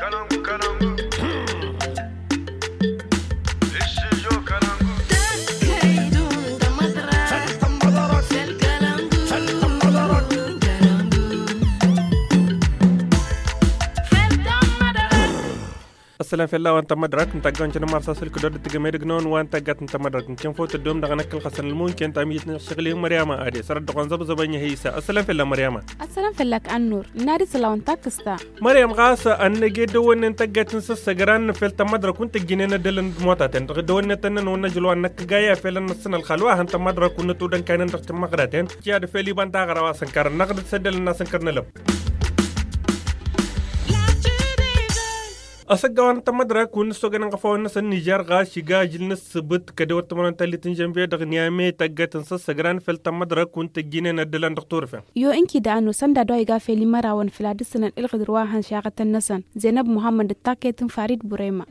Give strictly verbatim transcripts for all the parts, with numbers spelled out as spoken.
السلام في الله وانت مدرك نتاقون جنا مرسا سلك دود تجمع دقنون وانت قات انت مدرك كم فوت الدوم دغنا كل خسن الممكن تعميتنا شغلي مريم ادي سرد دقون زب زبني هيسا السلام في الله مريم السلام في لك النور نادي سلاون تاكستا مريم غاسه ان جدون انت قات نسس جران في التمدرك وانت جنينا دلن موتاتن دون تنن ونجلو انك جايه في السنه الخلوه انت مدرك ونتودن كان تحت مغراتين جاد في لي بنتا غرا سنكر نقد سدل الناس سنكر نلب أسجّوان تمدرك كون سوغان غفاون نس النيجر غاش يجاجل نس بت كده وتمرن تالي تنجنبيه دغنيامي تجت نس سجران في التمدرك كون تجينا ندلان دكتور فين يو إنكي دانو سندا دوي غافي لي مراون في العدسنا الغدرواهن شاقة النسن زينب محمد التاكيت فريد بوريما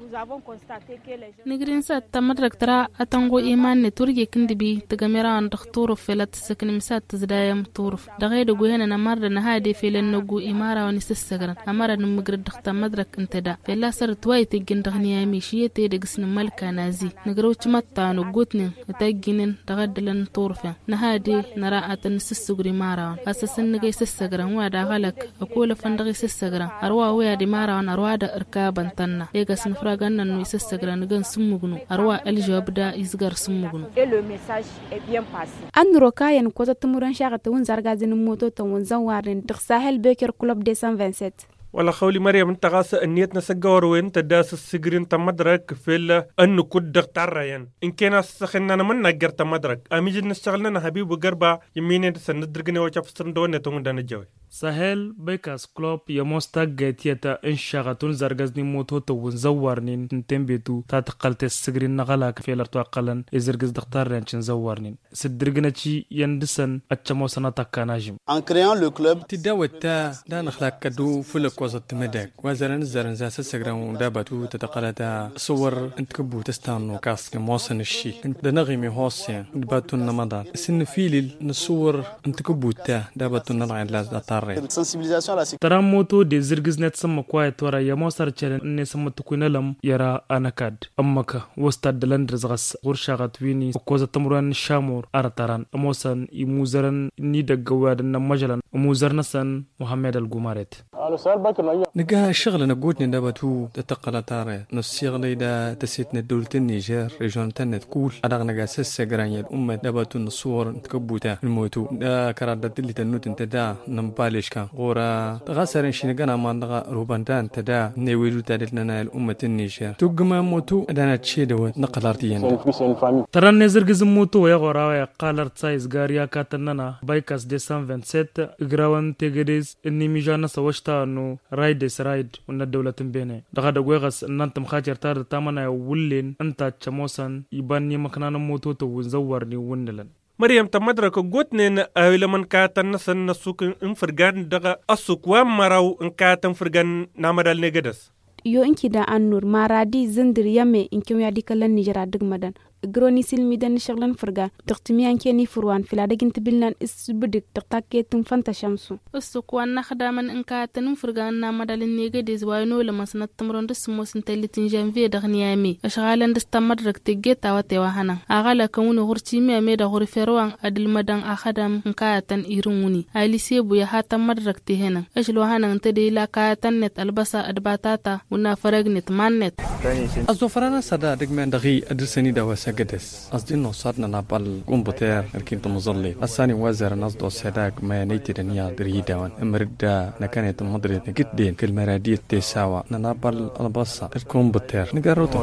نجرين تمدرك ترى أتنقو إيمان نتورجي كندبي تجميران دكتور في لا تسكن مسات تزدايم طورف دغير دغوينا نمر نهادي في لنجو إمارة ونس سجران أمر نمجرد تمدرك انتدا لا صرت وايت جن دغنيا مشيه تيدغسن ملكا نازي نغروچ متانو غوتن تاجينن تغدلن طورفه نهادي نراءه نسسغري مارا اساسن نغي سسغران وادا غلك اقول فندغي سسغران اروا ويادي مارا اروا دا اركابن تن يغسن فراغان نو يسسغران غن سمغنو اروا الجواب دا يزغر سمغنو et le message est bien passé ان روكاين كوتا تمرن شاغه ون زرغازن موتو تون زوارن دخساهل بيكر كلوب دي مية وسبعة وعشرين ولا خولي مريم انت غاس النيت نسجور وين تداس السجرين تمدرك في انه كد دغتارين ان كان سخنا من نجر تمدرك اميجي نشتغلنا حبيب وغربا يمين سندرغني وچفسن دون تون دنا جوي سهل بيكاس كلوب يموستا جيتيتا انشاغتون زرغزني موتو تو زورنين تنبيتو تاتقلت السجرين نغلاك في لرتوقلن ازرغز دغتارين زورنين سدرغنتي يندسن اتشمو سنتاكا ناجم ان كريان لو كلوب تداوتا دا نخلاك كدو فلك وسط مدك وزرن زرن زاس سجران دابتو تتقلتا صور انت كبو تستانو كاس موسن الشي انت دنغمي هوسيا دباتو نمضان سن فيل نصور انت كبو تا دابتو نلعن لا تراموتو دي زرغزنت سما كوايت ورا يموسر تشل ني سما تكونلم يرا انكاد امك وستاد دلندرز غس غرشاغت ويني كوزا تمران شامور ارتران اموسن يموزرن ني دغوادن مجلن موزرنسن محمد الغمارت نجا الشغل نقودني دابتو تتقلتاري نصيغلي دا تسيتنا دولة النيجر ريجون تنت كول أدغ نجا سسجرانيا الأمة دابتو نصور تكبوتا الموتو دا كرادة اللي تنوت انت دا نمباليش كان غورا غاسرين شنجانا مانغا روباندان تدا نيويلو تادلنا الأمة النيجر توقما موتو دانا تشيدو نقلارتيين ترى نزرغز موتو يا غورا قالرت سايز غاريا كاتننا بايكاس دي مية وسبعة وعشرين غراوان تيغديز اني ميجانا سوشتا انه رايد اس رايد ون الدولة بينه دغا دغوغس ان انت مخاجر تار تامنا ولين انت تشموسن يباني مكنان موتو تو زورني ونلن مريم تمدرك غوتنين اويل من كاتن نسن نسوك انفرغان دغا اسوك ومراو ان كاتن فرغان نامدال نيغدس يو انكي دا انور مارادي زندر يمي انكم يادي كلن نيجرا دغمدان غروني سلميدن شغلن فرغا تختميان كيني فروان فلا دغنت بلنان اسبدك تقتاكيتن فانتا شمسو اسوك وان خدامن ان كاتن فرغان نامدال نيغدس واينو لما سنت تمرون دس موسن تلتين جانفي دغنيامي اشغالن دستمدرك تيغيتا واتي وهنا اغالا كونو غورتي مي ميدا غور فروان ادل مدان اخدام ان كاتن ايروني ايلي سيبو يا هاتا مدرك تي هنا اشلو هنا انت دي لا كاتن نت البسا ادباتاتا ونا فرغنت مانت ازوفرانا سدا دغمن دغي ادرسني دوا قدس أصدي إنه صارنا نابل كمبيوتر لكن تمظلي الثاني وزير نصدو سداك ما نيتي دنيا دريدا وان أمردا نكانت مدريد جدين كل مرادية تساوى نابل البصة الكمبيوتر نجاروتو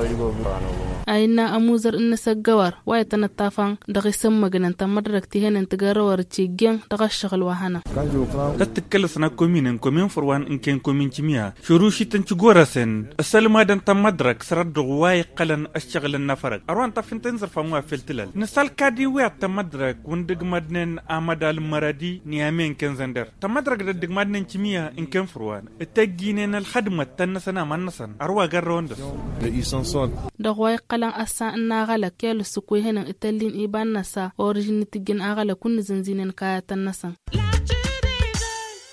أينا أموزر إن سجوار وايتنا الطافان دغي سما جنن تمرك تهين انتجارور تيجين دغشغل وهنا تتكلم سنا كومين كومين فروان إن كان كومين تميا شروشي تنتجورسن السلم هذا تمدرك سرد غواي قلن أشتغل النفرق أروان تفين تنزر فموا في التلال نسال كادي ويا تمدرك وندق مدنن آمد المرادي نيامين كنزندر تمدرك دق مدنن تميا إن كان فروان التجينين الخدمة تنسنا ما نسن أروى جروندس دغواي قلن أسا إن غلك يالو سكوي هنا التلين إيبان نسا أوريجين تجين أغلى كن زنزينين كاية النسن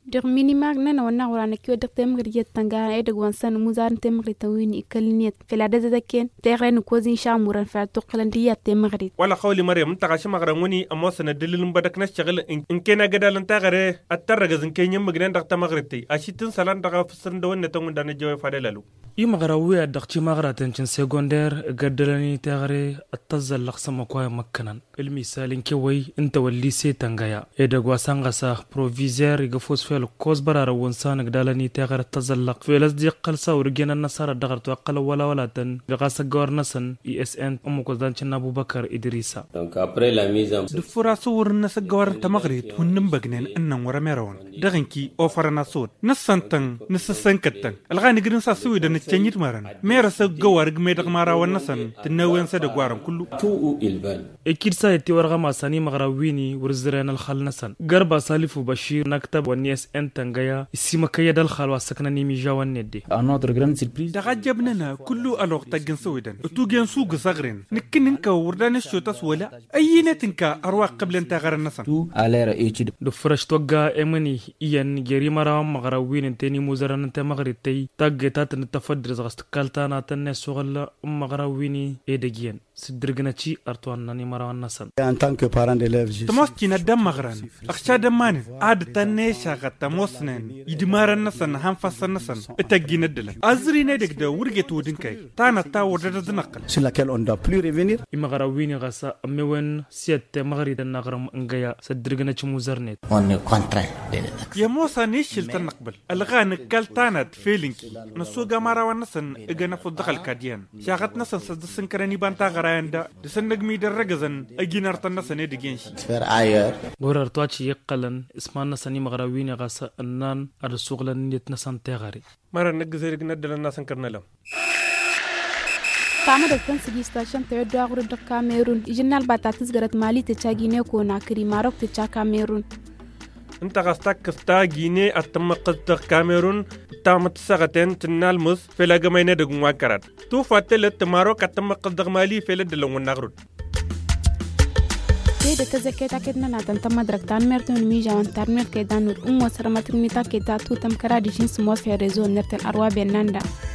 dir minimag nana wana warana kyo dir temgri yettanga e de wansan muzar temgri tawini ikalniyat filada zadaken terren kozin shamuran fa toqlandiya temgri wala qawli maryam tagashi magranguni amma sana dalilin badak na shagil in kena gadalan tagare attarga zin kenyen magnan da tamagriti ashitin salan daga fusrin da wannan tangun da na jawe fadalalu i magrawi adaqci magratan cin secondaire gadalani tagare attazal laqsama kwa makkanan المثال كوي انت واللي سيتنغايا ايدا غواسانغا سا بروفيزير يغفوس فيل كوز برار ونسان غدالني تاغر تزلق في لزدي قلسا ورجينا النصارى دغرت وقل ولا ولا تن غاسا غورنسن اي اس ان ام كوزدان چن ابو بكر ادريسا دونك ابري لا ميزا دفرا صور الناس غور تمغريت ونم بغنين ان ورميرون دغنكي اوفرنا صوت نسنتن نسسنكتن الغاني غرين سا سويدن تشنيت مارن ميرس غور غميدغ مارا ونسن تنوين سد غوارن كله تو البان اكيد سايتي ورغما ساني مغراويني ورزرين الخلنسن غربا سالف بشير نكتب ونيس ان تنغيا اسما كيد الخلوا سكنني ميجا ونيدي انوتر جراند سيربريز تغجبنا كله الوغ تجن سويدن توجن سوق صغرين نكن نكا وردان الشوتاس ولا اينتنكا ارواق قبل انت غير النسن تو على رأيتي دفرش توغا امني ين جري مرا مغراوين انتني موزران انت مغريتي تاغيتات نتفدر زغستكالتانا تنس سوغل مغراويني ايدجين سدرغناتشي ارتوانني مرا النسن en tant que parent d'élève je تمسكين الدم مغران اخشى دمان عاد تنيشا غتموسنن يدمار النسن هم فصل النسن اتجين الدل ازري ندك ده ورجت ودنكاي تانا تا ودد نقل sur laquelle on doit plus revenir مغراويني غسا امون سيت مغريد النغرم انغيا سدرغناتشي موزرنيت on est contraint يا موسى نيشل تنقبل الغان كالتانت فيلينكي نسوغا مارا ونسن اجنا فدخل كاديان شاغت نسن سدسن كرني بانتا غرايندا دسن نغمي درغزن اجينار تنسن ديجينشي faire ailleurs غورر تواتشي يقلن اسمان نسني مغراويني غسا انان ادسوغلن يتنسن تغاري مره نغزير ندل الناس كرنلم Tama da kan sigi station ta yadda gurin da Cameroon jinal batatis garat Mali ta chagi ne ko na kiri Maroc ta cha Cameroon انت غستك ستا جيني اتمقت كاميرون تامت سغتين تنال مس في لغمينه دغوا كرات تو فاتلت ماروك اتمقت مالي في لدلون نغرد da ta zake ta kedna na tanta madrak tan merton mi jawan tar mer ke danur ummo saramatin mi ta ke ta tutam kara di jins mo fe rezo nertel arwa benanda